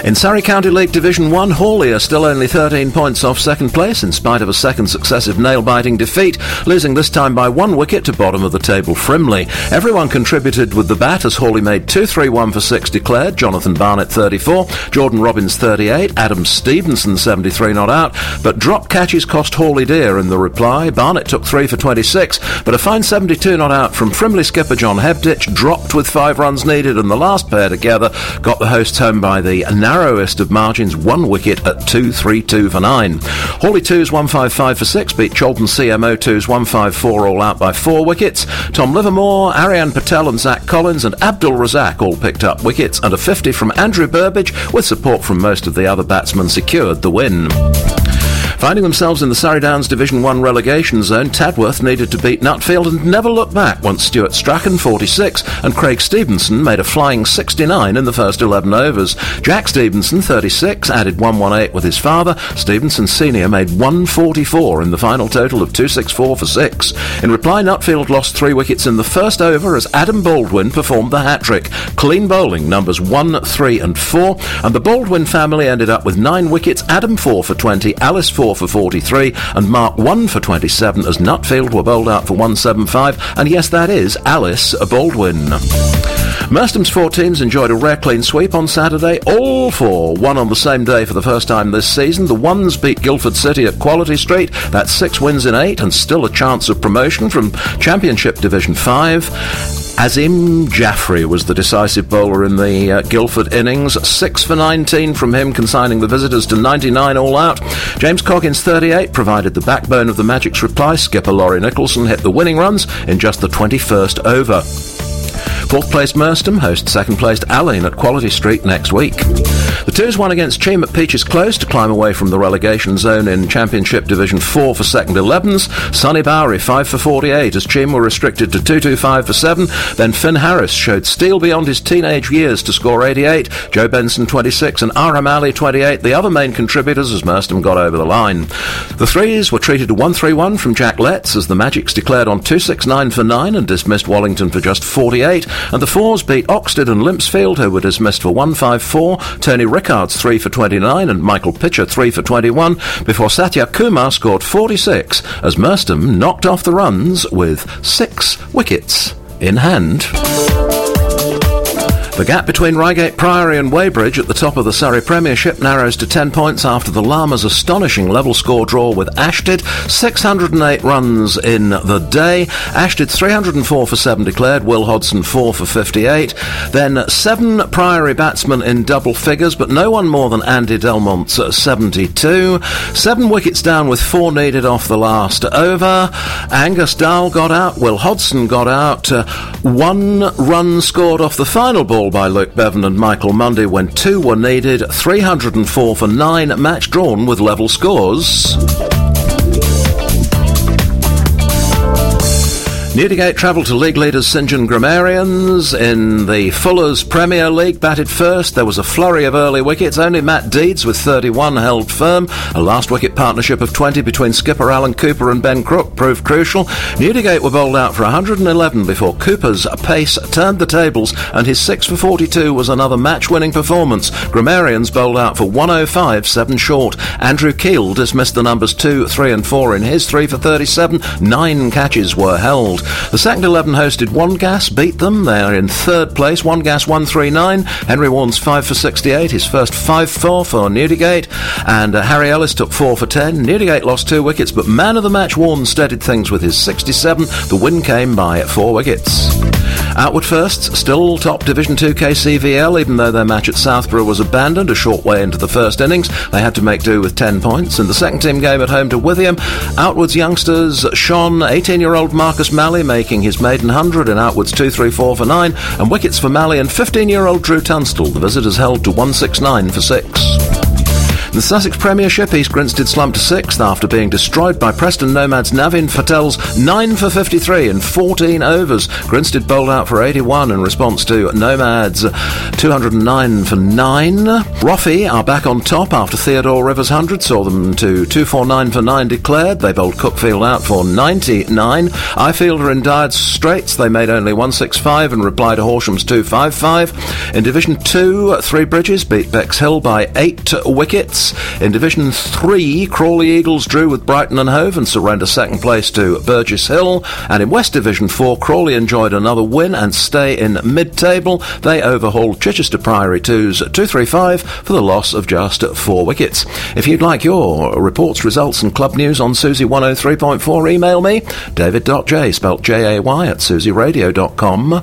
In Surrey County League Division 1, Hawley are still only 13 points off second place in spite of a second successive nail-biting defeat, losing this time by 1 wicket to bottom of the table Frimley. Everyone contributed with the bat as Hawley made 2-3-1 for 6 declared, Jonathan Barnett 34, Jordan Robbins 38, Adam Stevenson 73 not out, but drop catches cost Hawley dear in the reply. Barnett took 3 for 26, but a fine 72 not out from Frimley skipper John Hebditch dropped with 5 runs needed, and the last pair together got the hosts home by the narrowest of margins, 1 wicket at 2-3-2 for 9. Hawley 2's 155 for 6 beat Cholton CMO 2's 154 all out by 4 wickets. Tom Livermore, Arian Patel and Zach Collins and Abdul Razak all picked up wickets, and a 50 from Andrew Burbage with support from most of the other batsmen secured the win. Finding themselves in the Surrey Downs Division 1 relegation zone, Tadworth needed to beat Nutfield and never look back once Stuart Strachan 46 and Craig Stevenson made a flying 69 in the first 11 overs. Jack Stevenson 36 added 118 with his father. Stevenson Senior made 144 in the final total of 264 for 6. In reply, Nutfield lost 3 wickets in the first over as Adam Baldwin performed the hat-trick, clean bowling numbers 1, 3 and 4, and the Baldwin family ended up with 9 wickets, Adam 4 for 20, Alice 4 for 43 and Mark 1 for 27 as Nutfield were bowled out for 175, and yes, that is Alice Baldwin. Merstomb's 4 teams enjoyed a rare clean sweep on Saturday. All 4 won on the same day for the first time this season. The Ones beat Guildford City at Quality Street. That's 6 wins in 8 and still a chance of promotion from Championship Division 5. Azim Jaffrey was the decisive bowler in the Guildford innings. 6 for 19 from him, consigning the visitors to 99 all out. James Coggins 38 provided the backbone of the Magic's reply. Skipper Laurie Nicholson hit the winning runs in just the 21st over. 4th placed Merstham host 2nd placed Alleyne at Quality Street next week. The Twos won against Cheam at Peaches Close to climb away from the relegation zone in Championship Division 4 for second 11s. Sonny Bowery 5 for 48 as Cheam were restricted to 225 for 7. Then Finn Harris showed steel beyond his teenage years to score 88. Joe Benson 26 and Aram Ali 28, the other main contributors as Merstham got over the line. The Threes were treated to 131 from Jack Letts as the Magics declared on 269 for 9 and dismissed Wallington for just 48. And the Fours beat Oxted and Limpsfield, who were dismissed for 154. Tony Rickards 3 for 29 and Michael Pitcher 3 for 21 before Satya Kumar scored 46 as Merstham knocked off the runs with 6 wickets in hand. The gap between Reigate Priory and Weybridge at the top of the Surrey Premiership narrows to 10 points after the Llamas' astonishing level score draw with Ashtead. 608 runs in the day. Ashtead 304 for 7 declared, Will Hodson 4 for 58. Then 7 Priory batsmen in double figures, but no one more than Andy Delmont's 72. 7 wickets down with 4 needed off the last over. Angus Dahl got out, Will Hodson got out. 1 run scored off the final ball by Luke Bevan and Michael Mundy when 2 were needed. 304 for 9, match drawn with level scores. Newdigate travelled to league leaders St John Grammarians. In the Fuller's Premier League, batted first. There was a flurry of early wickets. Only Matt Deeds with 31 held firm. A last wicket partnership of 20 between skipper Alan Cooper and Ben Crook proved crucial. Newdigate were bowled out for 111 before Cooper's pace turned the tables, and his 6 for 42 was another match-winning performance. Grammarians bowled out for 105, 7 short. Andrew Keel dismissed the numbers 2, 3 and 4 in his 3 for 37. 9 catches were held. The second 11 hosted Wangas, beat them. They are in 3rd place. Wangas 139. Henry Warnes 5 for 68, his first 5-4 for Newdigate. And Harry Ellis took 4 for 10. Newdigate lost 2 wickets, but man of the match Warnes steadied things with his 67. The win came by 4 wickets. Outward Firsts still top Division 2 KCVL, even though their match at Southborough was abandoned a short way into the first innings. They had to make do with 10 points. In the second team game at home to Withyham, Outwards youngsters shone. 18-year-old Marcus Malley making his maiden 100 in Outwards 2-3-4 for 9, and wickets for Malley and 15-year-old Drew Tunstall. The visitors held to 169 for 6. The Sussex Premiership, East Grinstead slumped to 6th after being destroyed by Preston Nomads Navin Patel's 9 for 53 in 14 overs. Grinstead bowled out for 81 in response to Nomads 209 for 9. Roffey are back on top after Theodore Rivers' 100 saw them to 249 for 9 declared. They bowled Cookfield out for 99. Ifield are in dire straits. They made only 165 in reply to Horsham's 255. In Division 2, Three Bridges beat Bexhill by 8 wickets. In Division 3, Crawley Eagles drew with Brighton and Hove and surrender second place to Burgess Hill. And in West Division 4, Crawley enjoyed another win and stay in mid-table. They overhauled Chichester Priory 2's 235 for the loss of just 4 wickets. If you'd like your reports, results and club news on Susie 103.4, email me, david.j, spelt J-A-Y, at susiradio.com.